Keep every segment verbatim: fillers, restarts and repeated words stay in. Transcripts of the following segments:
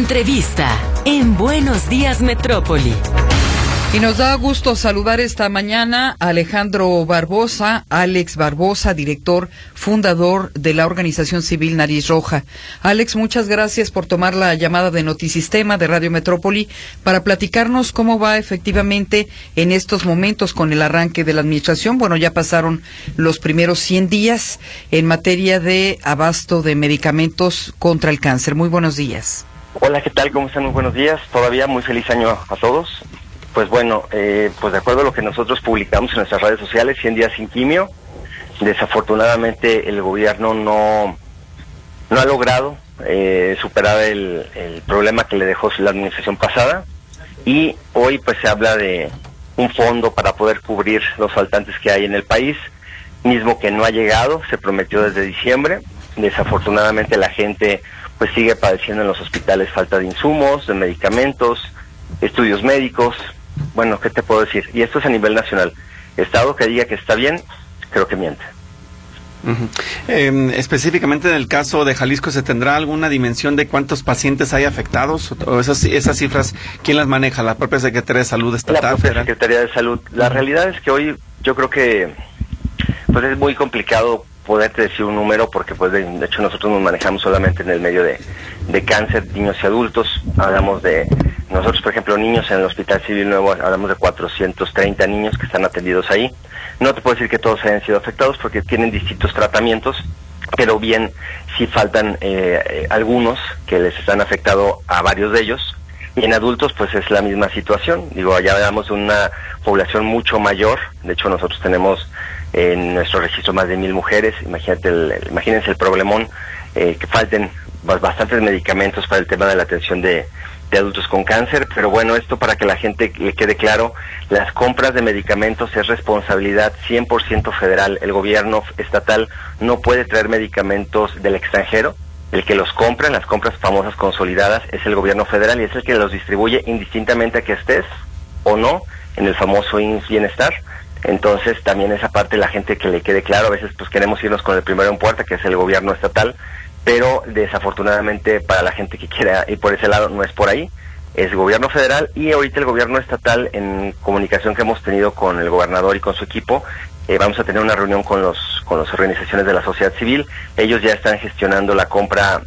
Entrevista en Buenos Días Metrópoli. Y nos da gusto saludar esta mañana a Alejandro Barbosa, Alex Barbosa, director fundador de la organización civil Nariz Roja. Alex, muchas gracias por tomar la llamada de Notisistema de Radio Metrópoli para platicarnos cómo va efectivamente en estos momentos con el arranque de la administración. Bueno, ya pasaron los primeros cien días en materia de abasto de medicamentos contra el cáncer. Muy buenos días. Hola, ¿qué tal? ¿Cómo están? Muy buenos días. Todavía muy feliz año a todos. Pues bueno, eh, pues de acuerdo a lo que nosotros publicamos en nuestras redes sociales, cien días sin quimio, desafortunadamente el gobierno no, no ha logrado eh, superar el, el problema que le dejó la administración pasada, y hoy pues se habla de un fondo para poder cubrir los faltantes que hay en el país, mismo que no ha llegado, se prometió desde diciembre. Desafortunadamente la gente pues sigue padeciendo en los hospitales falta de insumos, de medicamentos, estudios médicos. Bueno, ¿qué te puedo decir? Y esto es a nivel nacional. Estado que diga que está bien, creo que miente. Uh-huh. Eh, específicamente en el caso de Jalisco, ¿se tendrá alguna dimensión de cuántos pacientes hay afectados? ¿O esas, esas cifras, quién las maneja? ¿La propia Secretaría de Salud estatal? La propia federal? Secretaría de Salud. La uh-huh. realidad es que hoy yo creo que pues es muy complicado poderte decir un número, porque pues de, de hecho nosotros nos manejamos solamente en el medio de, de cáncer, niños y adultos. Hablamos de, nosotros por ejemplo, niños en el Hospital Civil Nuevo, hablamos de cuatrocientos treinta niños que están atendidos ahí. No te puedo decir que todos hayan sido afectados porque tienen distintos tratamientos, pero bien, sí faltan eh, eh, algunos que les están afectado a varios de ellos. Y en adultos pues es la misma situación. Digo, allá hablamos de una población mucho mayor. De hecho nosotros tenemos en nuestro registro más de mil mujeres. Imagínate el, el, imagínense el problemón, eh, que falten bastantes medicamentos para el tema de la atención de, de adultos con cáncer. Pero bueno, esto para que la gente le quede claro, las compras de medicamentos es responsabilidad cien por ciento federal. El gobierno estatal no puede traer medicamentos del extranjero. El que los compra, las compras famosas consolidadas, es el gobierno federal, y es el que los distribuye indistintamente a que estés o no en el famoso I M S S Bienestar. Entonces también esa parte, la gente que le quede claro, a veces pues queremos irnos con el primero en puerta, que es el gobierno estatal, pero desafortunadamente para la gente que quiera ir por ese lado no es por ahí, es el gobierno federal. Y ahorita el gobierno estatal, en comunicación que hemos tenido con el gobernador y con su equipo, eh, vamos a tener una reunión con los con las organizaciones de la sociedad civil. Ellos ya están gestionando la compra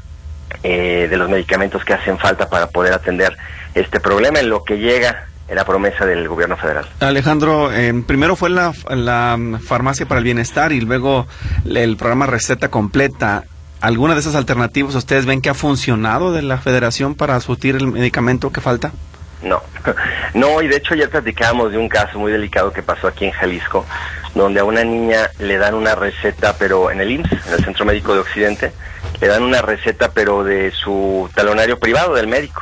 eh, de los medicamentos que hacen falta para poder atender este problema, en lo que llega la promesa del gobierno federal. Alejandro, eh, primero fue la, la farmacia para el bienestar y luego el programa Receta Completa. ¿Alguna de esas alternativas ustedes ven que ha funcionado de la federación para surtir el medicamento que falta? No, no, y de hecho ya platicábamos de un caso muy delicado que pasó aquí en Jalisco, donde a una niña le dan una receta, pero en el I M S S, en el Centro Médico de Occidente, le dan una receta, pero de su talonario privado del médico.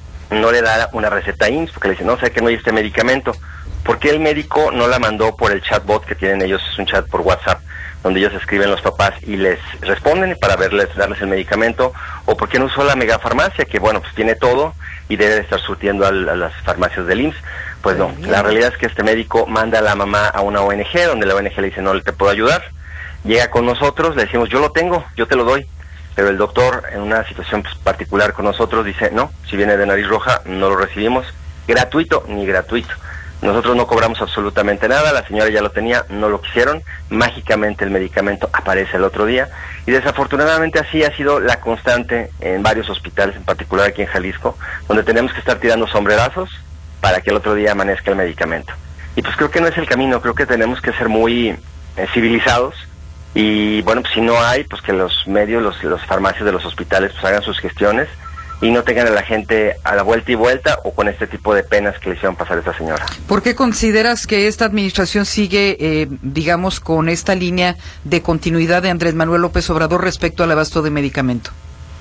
No le da una receta I M S S, porque le dicen, no, sé que no hay este medicamento. ¿Por qué el médico no la mandó por el chatbot que tienen ellos? Es un chat por WhatsApp, donde ellos escriben los papás y les responden para verles, darles el medicamento. ¿O por qué no usó la megafarmacia, que bueno, pues tiene todo y debe de estar surtiendo a, a las farmacias del I M S S? Pues no, la realidad es que este médico manda a la mamá a una O N G, donde la O N G le dice, no te puedo ayudar. Llega con nosotros, le decimos, yo lo tengo, yo te lo doy. Pero el doctor, en una situación pues, particular con nosotros, dice, no, si viene de Nariz Roja, no lo recibimos. Gratuito, ni gratuito. Nosotros no cobramos absolutamente nada, la señora ya lo tenía, no lo quisieron, mágicamente el medicamento aparece el otro día, y desafortunadamente así ha sido la constante en varios hospitales, en particular aquí en Jalisco, donde tenemos que estar tirando sombrerazos para que el otro día amanezca el medicamento. Y pues creo que no es el camino, creo que tenemos que ser muy eh, civilizados, y bueno, pues si no hay, pues que los medios, los, los farmacias de los hospitales pues hagan sus gestiones, y no tengan a la gente a la vuelta y vuelta o con este tipo de penas que le hicieron pasar a esta señora. ¿Por qué consideras que esta administración sigue, eh, digamos, con esta línea de continuidad de Andrés Manuel López Obrador respecto al abasto de medicamento?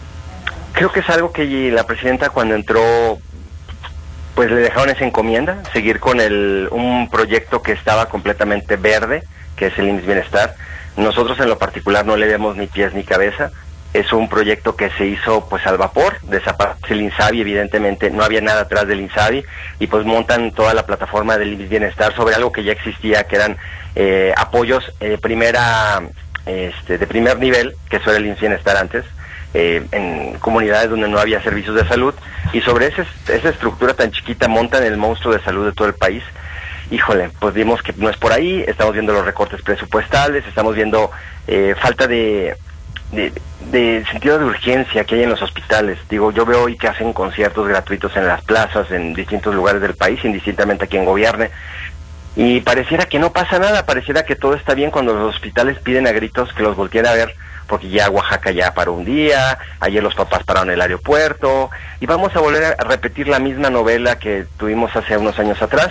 Creo que es algo que la presidenta cuando entró, pues le dejaron esa encomienda, seguir con el un proyecto que estaba completamente verde, que es el I M S S Bienestar. Nosotros en lo particular no le vemos ni pies ni cabeza. Es un proyecto que se hizo pues al vapor, desaparece el INSABI, evidentemente no había nada atrás del INSABI, y pues montan toda la plataforma del I M S S Bienestar sobre algo que ya existía, que eran eh, apoyos eh, primera, este, de primer nivel, que eso era el I M S S Bienestar antes, eh, en comunidades donde no había servicios de salud, Y sobre ese, esa estructura tan chiquita montan el monstruo de salud de todo el país. Híjole, pues vimos que no es por ahí, estamos viendo los recortes presupuestales, estamos viendo eh, falta de, de, de sentido de urgencia que hay en los hospitales. Digo, yo veo hoy que hacen conciertos gratuitos en las plazas, en distintos lugares del país, indistintamente a quien gobierne, y pareciera que no pasa nada, pareciera que todo está bien cuando los hospitales piden a gritos que los volteen a ver, porque ya Oaxaca ya paró un día, ayer los papás pararon el aeropuerto, y vamos a volver a repetir la misma novela que tuvimos hace unos años atrás,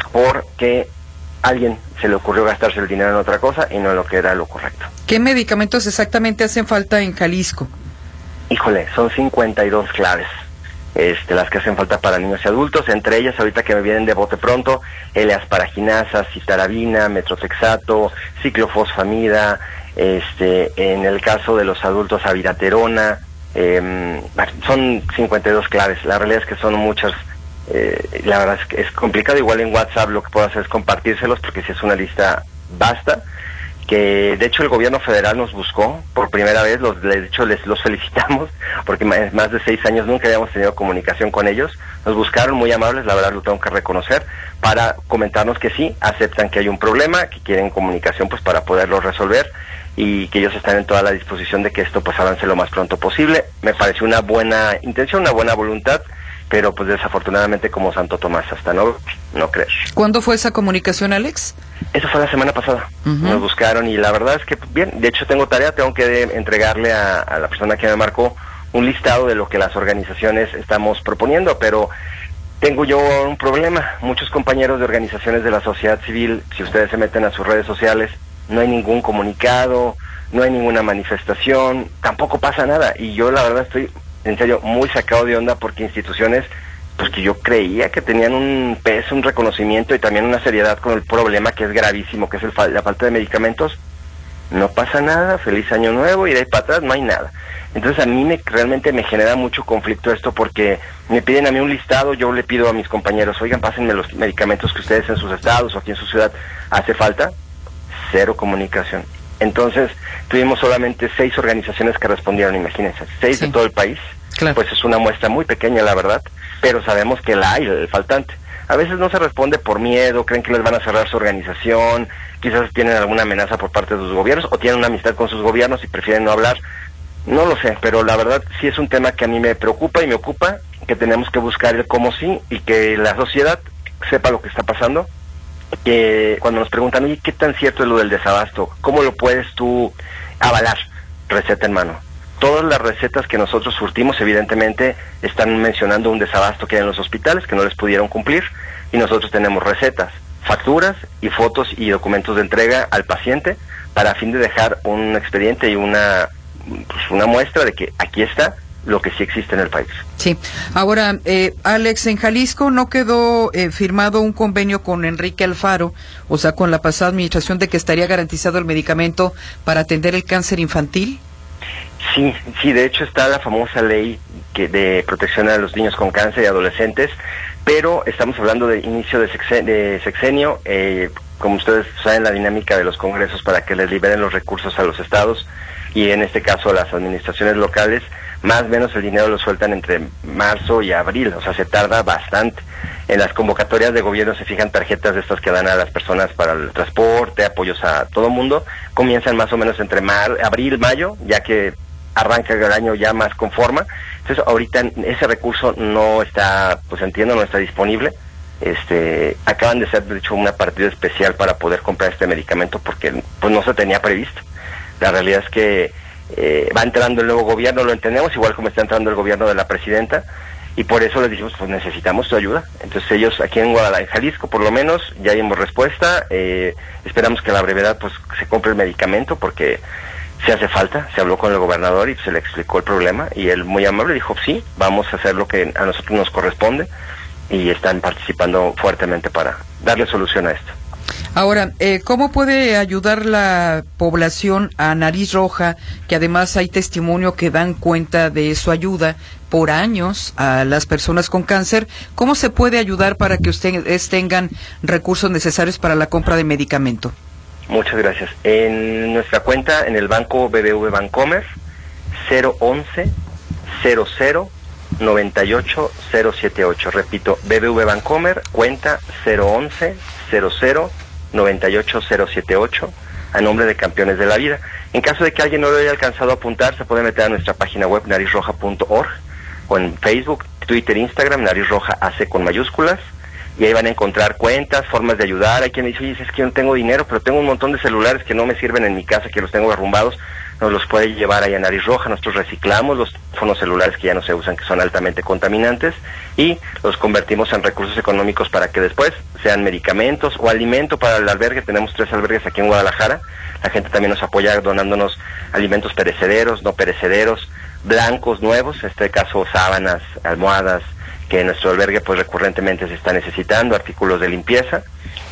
porque a alguien se le ocurrió gastarse el dinero en otra cosa y no en lo que era lo correcto. ¿Qué medicamentos exactamente hacen falta en Jalisco? Híjole, son cincuenta y dos claves, este, las que hacen falta para niños y adultos, entre ellas ahorita que me vienen de bote pronto, L-asparaginasa, citarabina, metrotexato, ciclofosfamida, este, en el caso de los adultos abiraterona, eh, son cincuenta y dos claves, la realidad es que son muchas. Eh, la verdad es que es complicado. Igual en WhatsApp lo que puedo hacer es compartírselos, porque si es una lista vasta, que de hecho el gobierno federal nos buscó por primera vez, los, de hecho les los felicitamos, porque más, más de seis años nunca habíamos tenido comunicación con ellos, nos buscaron muy amables, la verdad lo tengo que reconocer, para comentarnos que sí, aceptan que hay un problema, que quieren comunicación pues para poderlo resolver, y que ellos están en toda la disposición de que esto pues avance lo más pronto posible. Me pareció una buena intención, una buena voluntad, pero pues desafortunadamente como Santo Tomás, hasta no, no creer. ¿Cuándo fue esa comunicación, Alex? Eso fue la semana pasada. Uh-huh. Nos buscaron y la verdad es que, bien, de hecho tengo tarea, tengo que entregarle a, a la persona que me marcó un listado de lo que las organizaciones estamos proponiendo, pero tengo yo un problema. Muchos compañeros de organizaciones de la sociedad civil, si ustedes se meten a sus redes sociales, no hay ningún comunicado, no hay ninguna manifestación, tampoco pasa nada, y yo la verdad estoy en serio muy sacado de onda, porque instituciones pues que yo creía que tenían un peso, un reconocimiento y también una seriedad con el problema que es gravísimo, que es el fa la falta de medicamentos, no pasa nada, feliz año nuevo, y de ahí para atrás no hay nada. Entonces a mí me, realmente me genera mucho conflicto esto, porque me piden a mí un listado, yo le pido a mis compañeros, oigan, pásenme los medicamentos que ustedes en sus estados o aquí en su ciudad hace falta, cero comunicación. Entonces, tuvimos solamente seis organizaciones que respondieron, imagínense, seis sí. de todo el país. Claro. Pues es una muestra muy pequeña, la verdad, pero sabemos que la hay, el faltante. A veces no se responde por miedo, creen que les van a cerrar su organización, quizás tienen alguna amenaza por parte de sus gobiernos, o tienen una amistad con sus gobiernos y prefieren no hablar. No lo sé, pero la verdad sí es un tema que a mí me preocupa y me ocupa, que tenemos que buscar el cómo sí, y que la sociedad sepa lo que está pasando. Que cuando nos preguntan, oye, ¿qué tan cierto es lo del desabasto? ¿Cómo lo puedes tú avalar? Receta en mano. Todas las recetas que nosotros surtimos, evidentemente, están mencionando un desabasto que hay en los hospitales, que no les pudieron cumplir, y nosotros tenemos recetas, facturas y fotos y documentos de entrega al paciente, para a fin de dejar un expediente y una, pues, una muestra de que aquí está lo que sí existe en el país. Sí. Ahora, eh, Alex, en Jalisco no quedó eh, firmado un convenio con Enrique Alfaro, o sea, con la pasada administración, de que estaría garantizado el medicamento para atender el cáncer infantil. Sí, sí, de hecho está la famosa ley que de protección a los niños con cáncer y adolescentes, pero estamos hablando de inicio de, sexen de sexenio, eh, como ustedes saben, la dinámica de los congresos para que les liberen los recursos a los estados, y en este caso a las administraciones locales, más o menos el dinero lo sueltan entre marzo y abril, o sea, se tarda bastante. En las convocatorias de gobierno se fijan tarjetas de estas que dan a las personas para el transporte, apoyos a todo mundo, comienzan más o menos entre mar, abril, mayo, ya que arranca el año ya más con forma. Entonces ahorita ese recurso no está, pues entiendo, no está disponible. Este, acaban de hacer, de hecho, una partida especial para poder comprar este medicamento, porque pues no se tenía previsto. La realidad es que eh, va entrando el nuevo gobierno, lo entendemos, igual como está entrando el gobierno de la presidenta, y por eso les dijimos, pues necesitamos tu ayuda. Entonces ellos aquí en Guadalajara, en Jalisco por lo menos, ya dimos respuesta, eh, esperamos que a la brevedad pues se compre el medicamento, porque se hace falta. Se habló con el gobernador y se le explicó el problema, y él muy amable dijo, sí, vamos a hacer lo que a nosotros nos corresponde, y están participando fuertemente para darle solución a esto. Ahora, eh, ¿cómo puede ayudar la población a Nariz Roja, que además hay testimonio que dan cuenta de su ayuda por años a las personas con cáncer? ¿Cómo se puede ayudar para que ustedes tengan recursos necesarios para la compra de medicamento? Muchas gracias. En nuestra cuenta, en el banco B B V Bancomer, cero once, cero cero, noventa y ocho cero setenta y ocho. Repito, B B V Bancomer, cuenta cero once cero cero noventa y ocho cero setenta y ocho, a nombre de Campeones de la Vida. En caso de que alguien no lo haya alcanzado a apuntar, se puede meter a nuestra página web nariz roja punto org, o en Facebook, Twitter, Instagram, Nariz Roja A C con mayúsculas, y ahí van a encontrar cuentas, formas de ayudar. Hay quien dice, oye, es que yo no tengo dinero, pero tengo un montón de celulares que no me sirven en mi casa, que los tengo arrumbados. Nos los puede llevar ahí a Nariz Roja. Nosotros reciclamos los teléfonos celulares que ya no se usan, que son altamente contaminantes, y los convertimos en recursos económicos para que después sean medicamentos o alimento para el albergue. Tenemos tres albergues aquí en Guadalajara. La gente también nos apoya donándonos alimentos perecederos, no perecederos, blancos, nuevos, en este caso sábanas, almohadas, que en nuestro albergue pues recurrentemente se está necesitando, artículos de limpieza,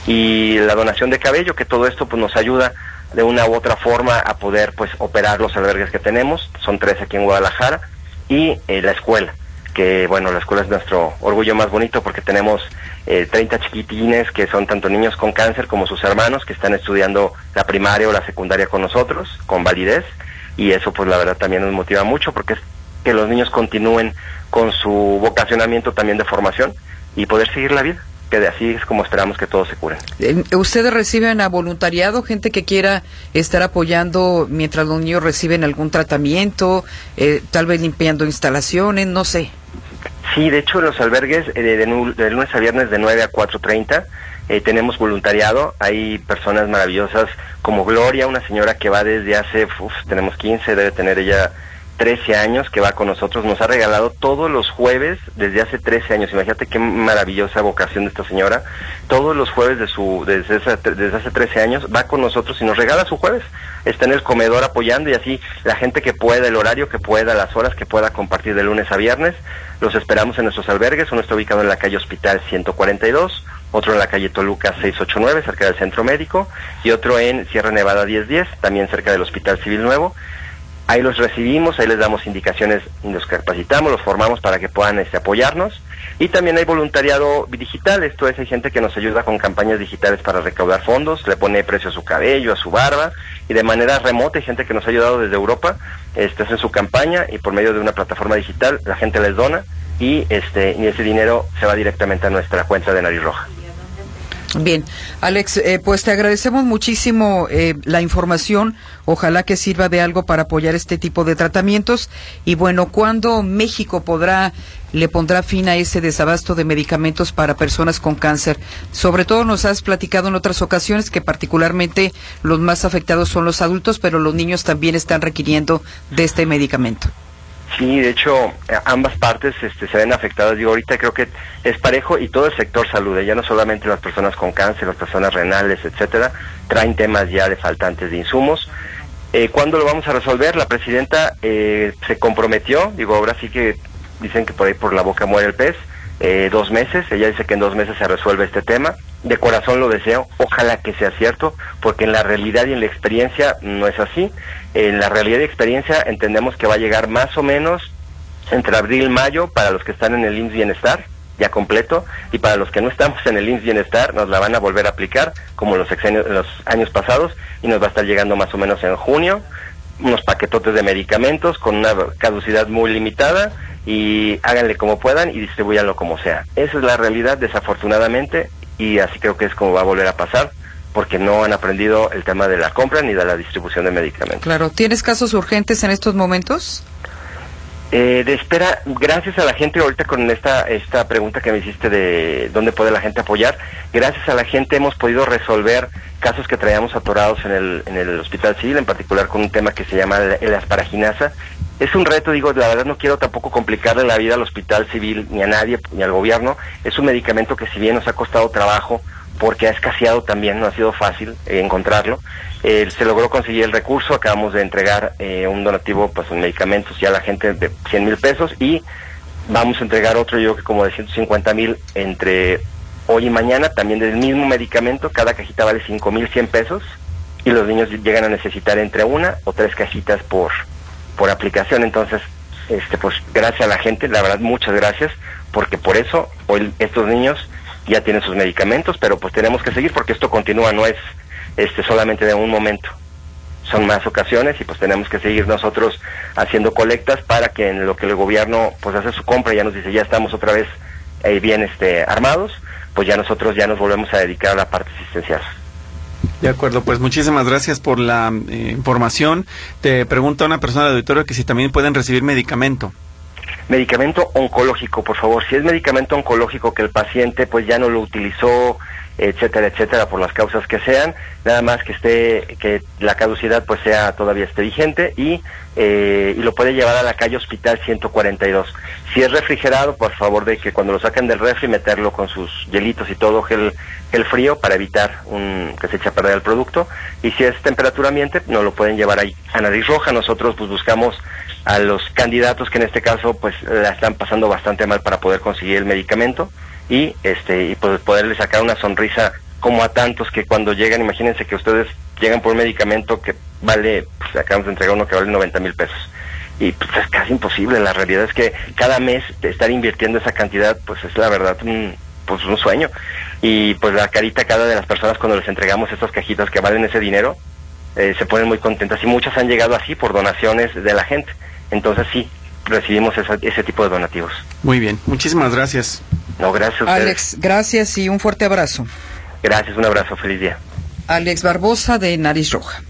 y la donación de cabello, que todo esto pues nos ayuda de una u otra forma a poder pues operar los albergues que tenemos. Son tres aquí en Guadalajara, y eh, la escuela, que bueno, la escuela es nuestro orgullo más bonito, porque tenemos eh, treinta chiquitines que son tanto niños con cáncer como sus hermanos, que están estudiando la primaria o la secundaria con nosotros, con validez, y eso pues la verdad también nos motiva mucho, porque es que los niños continúen con su vocacionamiento también de formación y poder seguir la vida, que de así es como esperamos que todos se curen. ¿Ustedes reciben a voluntariado, gente que quiera estar apoyando mientras los niños reciben algún tratamiento, eh, tal vez limpiando instalaciones, no sé? Sí, de hecho en los albergues eh, de, de, de lunes a viernes de nueve a cuatro treinta eh, tenemos voluntariado. Hay personas maravillosas como Gloria, una señora que va desde hace, uf, tenemos quince, debe tener ella trece años, que va con nosotros. Nos ha regalado todos los jueves desde hace trece años. Imagínate qué maravillosa vocación de esta señora. Todos los jueves de su desde, esa, desde hace trece años va con nosotros y nos regala su jueves. Está en el comedor apoyando, y así la gente que pueda, el horario que pueda, las horas que pueda compartir de lunes a viernes. Los esperamos en nuestros albergues. Uno está ubicado en la calle Hospital ciento cuarenta y dos, otro en la calle Toluca seiscientos ochenta y nueve, cerca del Centro Médico, y otro en Sierra Nevada diez diez, también cerca del Hospital Civil Nuevo. Ahí los recibimos, ahí les damos indicaciones, los capacitamos, los formamos para que puedan este, apoyarnos. Y también hay voluntariado digital. Esto es, hay gente que nos ayuda con campañas digitales para recaudar fondos, le pone precio a su cabello, a su barba, y de manera remota hay gente que nos ha ayudado desde Europa, este, hacen su campaña, y por medio de una plataforma digital la gente les dona, y este y ese dinero se va directamente a nuestra cuenta de Nariz Roja. Bien, Alex, eh, pues te agradecemos muchísimo eh, la información. Ojalá que sirva de algo para apoyar este tipo de tratamientos. Y bueno, ¿cuándo México podrá, le pondrá fin a ese desabasto de medicamentos para personas con cáncer? Sobre todo nos has platicado en otras ocasiones que particularmente los más afectados son los adultos, pero los niños también están requiriendo de este medicamento. Sí, de hecho, ambas partes este, se ven afectadas. Digo, ahorita creo que es parejo, y todo el sector salud, ya no solamente las personas con cáncer, las personas renales, etcétera, traen temas ya de faltantes de insumos. Eh, ¿Cuándo lo vamos a resolver? La presidenta eh, se comprometió, digo, ahora sí que dicen que por ahí por la boca muere el pez, eh, dos meses, ella dice que en dos meses se resuelve este tema. De corazón lo deseo, ojalá que sea cierto, porque en la realidad y en la experiencia no es así. En la realidad y experiencia entendemos que va a llegar más o menos entre abril y mayo para los que están en el I M S S Bienestar, ya completo, y para los que no estamos en el I M S S Bienestar nos la van a volver a aplicar como los, exenios, los años pasados, y nos va a estar llegando más o menos en junio, unos paquetotes de medicamentos con una caducidad muy limitada, y háganle como puedan y distribúyanlo como sea. Esa es la realidad, desafortunadamente, y así creo que es como va a volver a pasar, porque no han aprendido el tema de la compra ni de la distribución de medicamentos. Claro, ¿tienes casos urgentes en estos momentos? Eh, de espera, gracias a la gente, ahorita con esta esta pregunta que me hiciste de dónde puede la gente apoyar, gracias a la gente hemos podido resolver casos que traíamos atorados en el en el Hospital Civil, en particular con un tema que se llama el asparaginasa. Es un reto, digo, la verdad no quiero tampoco complicarle la vida al Hospital Civil, ni a nadie, ni al gobierno. Es un medicamento que si bien nos ha costado trabajo, porque ha escaseado también, no ha sido fácil eh, encontrarlo. Eh, se logró conseguir el recurso, acabamos de entregar eh, un donativo pues en medicamentos ya a la gente de cien mil pesos, y vamos a entregar otro, yo que como de ciento cincuenta mil entre hoy y mañana, también del mismo medicamento. Cada cajita vale cinco mil cien pesos, y los niños llegan a necesitar entre una o tres cajitas por, por aplicación. Entonces, este pues gracias a la gente, la verdad muchas gracias, porque por eso hoy estos niños ya tienen sus medicamentos, pero pues tenemos que seguir porque esto continúa, no es este solamente de un momento. son más ocasiones y pues tenemos que seguir nosotros haciendo colectas para que en lo que el gobierno pues hace su compra ya nos dice ya estamos otra vez eh, bien este armados, pues ya nosotros ya nos volvemos a dedicar a la parte asistencial. De acuerdo, pues muchísimas gracias por la eh, información. Te pregunta una persona del auditorio que si también pueden recibir medicamento. Medicamento oncológico, por favor. Si es medicamento oncológico que el paciente pues ya no lo utilizó, etcétera, etcétera, por las causas que sean, nada más que esté, que la caducidad pues sea todavía esté vigente y eh, y lo puede llevar a la calle Hospital ciento cuarenta y dos. Si es refrigerado, por favor de que cuando lo saquen del refri meterlo con sus hielitos y todo gel, gel frío para evitar un que se eche a perder el producto. Y si es temperatura ambiente, no lo pueden llevar ahí a Nariz Roja. Nosotros pues buscamos a los candidatos que en este caso pues la están pasando bastante mal para poder conseguir el medicamento y este y pues poderle sacar una sonrisa como a tantos que cuando llegan, imagínense que ustedes llegan por un medicamento que vale, pues acabamos de entregar uno que vale noventa mil pesos y pues es casi imposible. La realidad es que cada mes de estar invirtiendo esa cantidad pues es la verdad un, pues un sueño y pues la carita cada de las personas cuando les entregamos estas cajitas que valen ese dinero eh, se ponen muy contentas y muchas han llegado así por donaciones de la gente. Entonces sí, recibimos esa, ese tipo de donativos. Muy bien, muchísimas gracias. No, gracias a ustedes. Alex, gracias y un fuerte abrazo. Gracias, un abrazo, feliz día. Alex Barbosa de Nariz Roja.